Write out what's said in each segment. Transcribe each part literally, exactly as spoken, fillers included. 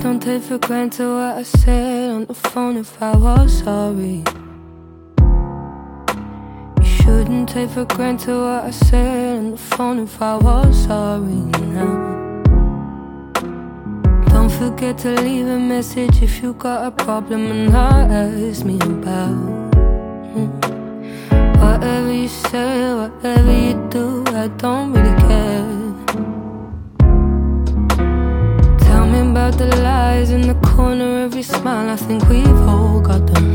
Don't take for granted what I said on the phone if I was sorry. You shouldn't take for granted what I said on the phone if I was sorry now. Don't forget to leave a message if you got a problem and not ask me about. mm. Whatever you say, whatever you do, I don't really care. Tell me about the lies in the corner of your smile, I think we've all got them.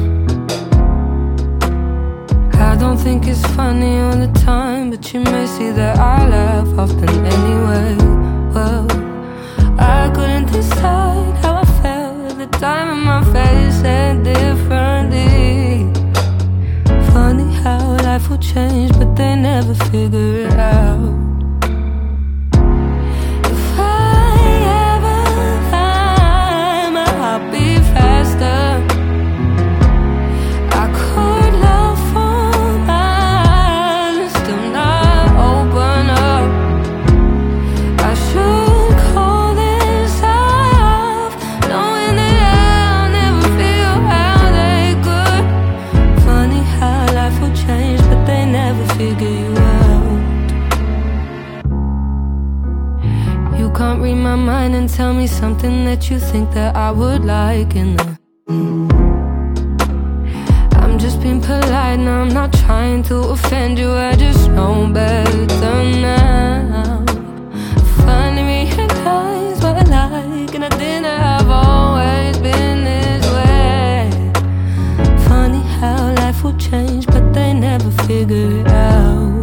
I don't think it's funny all the time, but you may see that I laugh often anyway. Well, I couldn't decide how I felt at the time, and my face said differently. Funny how life will change, but they never figure it out. If I ever find my heartbeat faster, I could love for miles and still not open up. I should call this off, knowing that I'll never feel how they could. Funny how life will change, but they never figure you out. You can't read my mind and tell me something that you think that I would like in the I'm just being polite now, I'm not trying to offend you, I just know better now. I finally realized what I like, and I didn't have always been this way. Funny how life will change, but they never figure it out.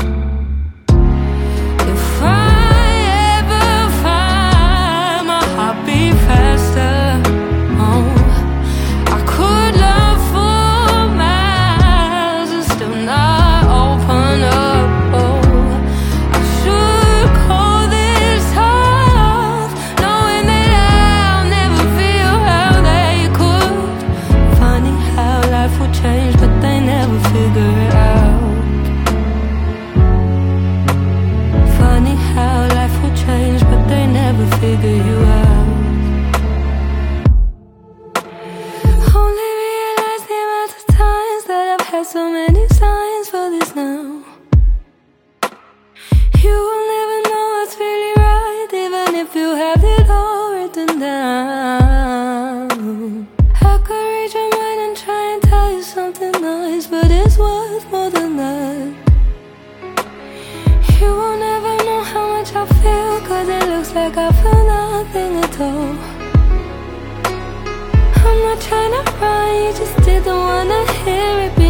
If I ever find my heartbeat faster, oh, I could love for miles and still not open up. Oh, I should call this off, knowing that I'll never feel how they could. Funny how life will change, but they never figure it out. Funny how life will change, but they never figure you out. Only realize the amount of times that I've had so many signs for this now. You will never know what's really right, even if you have it all written down. I could read your mind and try and tell you something nice, but it's worth more than that. You will never know how much I feel, cause it looks like I feel nothing at all. I'm not trying to run, you just didn't wanna hear it.